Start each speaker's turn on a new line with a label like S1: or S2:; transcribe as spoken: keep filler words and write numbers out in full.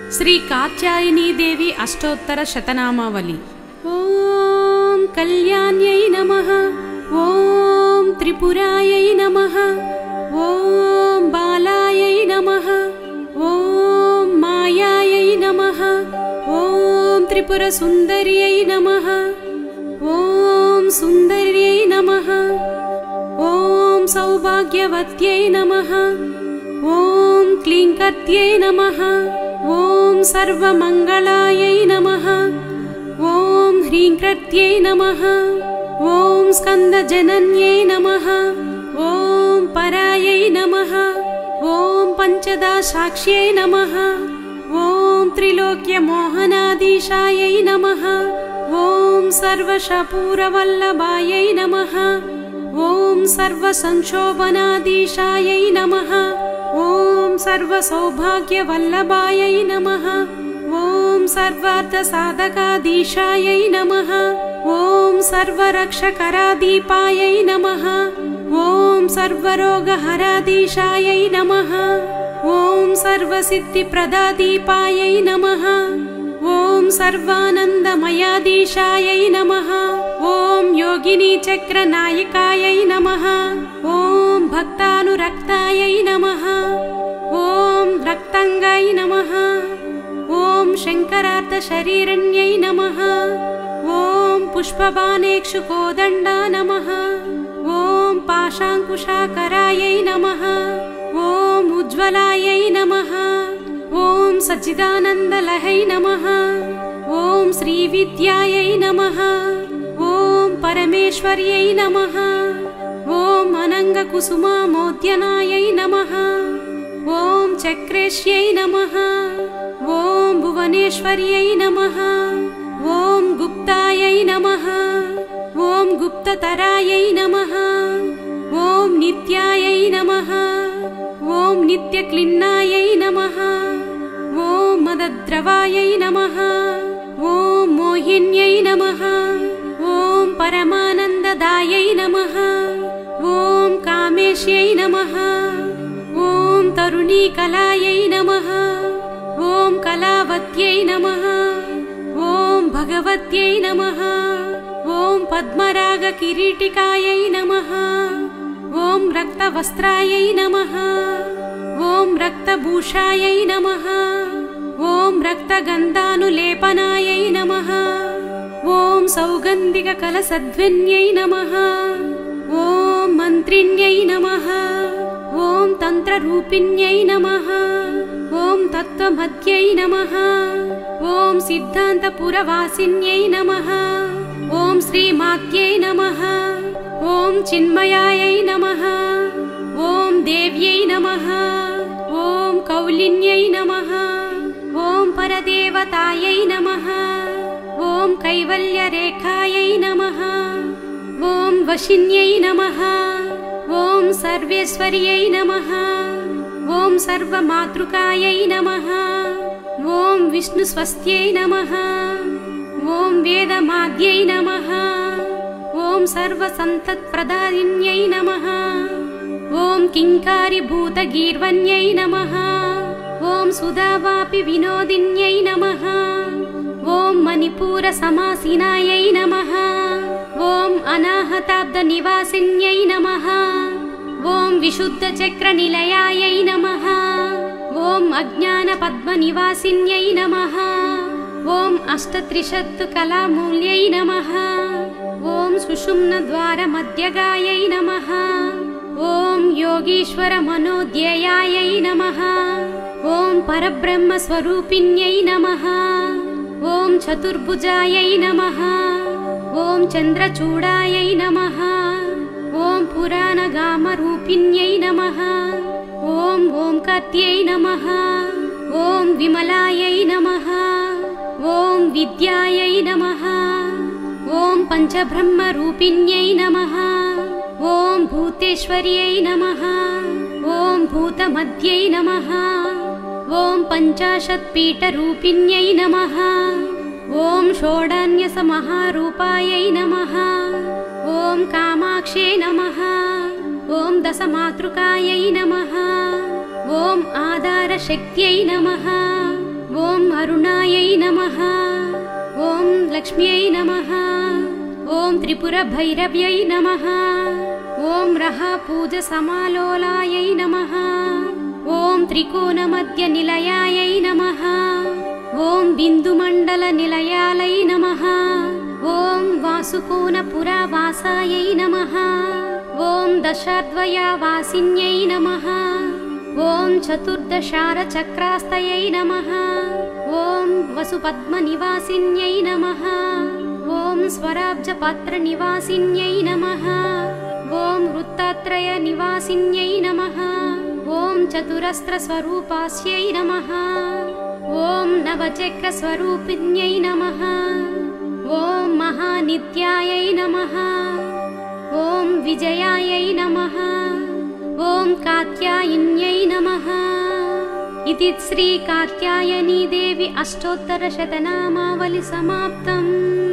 S1: श्री कात्यायनी देवी अष्टोत्तर शतनामावली। ओम कल्याण्यै नमः। ओम त्रिपुरायै नमः। ओम बालायै नमः। ओम मायायै नमः। ओम त्रिपुरसुन्दर्यै नमः। ओम सुन्दर्यै नमः। ओम सौभाग्यवत्यै नमः। ओम क्लींकर्त्यै नमः। ओम सर्वमंगलायै नमः। ओम ह्रींकृत्यै नमः। ओम स्कंदजनन्यै नमः। ओम परायै नमः। ओम पंचदासाक्ष्यै नमः। ओम त्रिलोक्यमोहनाधीशायै नमः। ओम सर्वशपूरवल्लभायै नमः। ओम सर्वसंशोभनाधीशायै नमः। ओम सर्वसौभाग्यवल्लभायै नमः। ओम सर्वार्थसाधकाधीशायै नमः। ओम सर्वरक्षकरादीपायै नमः। ओम सर्वरोगहराधीशायै नमः। ओम सर्वसिद्धिप्रदादीपायै नमः। ओम सर्वानन्दमयाधीशायै नमः। ओम योगिनीचक्रनायकायै नमः। ओम भक्तानुरक्तायै नमः। ओम रक्तांगाय नमः। ओम शंकरार्थशरीरण्यै नमः। ओम पुष्पबाणेक्षुकोदण्डा नमः। ओम पाशांकुशाकरायै नमः। ओम उज्ज्वलायै नमः। ओम सच्चिदानन्दलहै नमः। ओम श्रीविद्यायै नमः। ओम परमेश्वर्यै नमः। ओम अनङ्गकुसुमामोद्यनायै नमः। ओम चक्रेश्यै नमः। ओम भुवनेश्वर्यै नमः। ओम गुप्तायै नमः। ओम गुप्ततरायै नमः। ओम नित्यायै नमः। ओम नित्यक्लिन्नायै नमः। ओम मदद्रवायै नमः। ओम मोहिन्यै नमः। ओम परमानन्ददायै नमः। ओम कामेश्यै नमः। ओम तरुणीकलायै नमः। ओम कलावत्यै नमः। ओम भगवत्यै नमः। ओम पद्मरागकिरीटिकायै नमः। ओम रक्तवस्त्रायै नमः। ओम रक्तभूषायै नमः। ओम रक्तगन्धानुलेपनायै नमः। ओम सौगन्धिककलशध्वन्यै नमः। ओम मन्त्रिण्यै नमः। ओम तन्त्ररूपिण्यै नमः। ओम तत्त्वमध्यै नमः। ओम सिद्धान्तपुरवासिन्यै नमः। ओम श्रीमात्यै नमः। ओम चिन्मयायै नमः। ओम देव्यै नमः। ओम कौलिन्यै नमः। ओम परदेवतायै नमः। ओम कैवल्यरेखायै नमः। ओम वशिन्यै नमः। ओम सर्वेश्वर्यै नमः। ओम सर्वमातृकायै नमः। ओम विष्णुस्वस्त्यै नमः। ओम वेदमाद्यै नमः। ओम सर्वसन्तत्प्रदायिन्यै नमः। ओम किङ्कारिभूतगीर्वन्यै नमः। ओम सुधावापि विनोदिन्यै नमः। ओम मणिपुरसमासीनायै नमः। ओम अनाहताब्दनिवासिन्यै नमः। ओम विशुद्धचक्रनिलयायै नमः। ओम अज्ञानपद्मनिवासिन्यै नमः। ओम अष्टत्रिशत्कलामूल्यै नमः। ओम सुषुम्नद्वारमध्यगायै नमः। ओम योगीश्वरमनोध्ययायै नमः। ओम परब्रह्मस्वरूपिण्यै नमः। ओम चतुर्भुजायै नमः। ओम चन्द्रचूडायै नमः। ओम पुराणगामरूपिण्यै नमः। ओम ओंकार्त्यै नमः। ओम विमलायै नमः। ओम विद्यायै नमः। ओम पंचब्रह्मरूपिण्यै नमः। ओम भूतेश्वर्यै नमः। ओम भूतमध्यै नमः। ओम पंचाशत्पीठरूपिण्यै नमः। ओम षोडन्यसमहारूपायै नमः। ओम कामाक्ष्यै नमः। ओम दशमातृकायै नमः। ओम आधारशक्त्यै नमः। ॐ अरुणायै नमः ॐ लक्ष्म्यै नमः ॐ त्रिपुरभैरव्यै नमः ॐ रहापूजसमालोलायै नमः ॐ त्रिकोणमध्यनिलयायै नमः ॐ बिन्दुमण्डलनिलयालै नमः ॐ वासुकोणपुरावासायै नमः ॐ दशाद्वयावासिन्यै नमः ॐ चतुर्दशारचक्रास्तयै नमः ॐ वसुपद्मनिवासिन्यै नमः ॐ स्वराब्जपात्रनिवासिन्यै नमः ॐ वृत्तात्रयनिवासिन्यै नमः ॐ चतुरस्रस्वरूपास्यै नमः ॐ नवचक्रस्वरूपिण्यै नमः ॐ महानित्यायै नमः ॐ विजयायै नमः ॐ कात्यायिन्यै नमः इति श्री कात्यायनी देवी अष्टोत्तरशतनामावली समाप्तम्।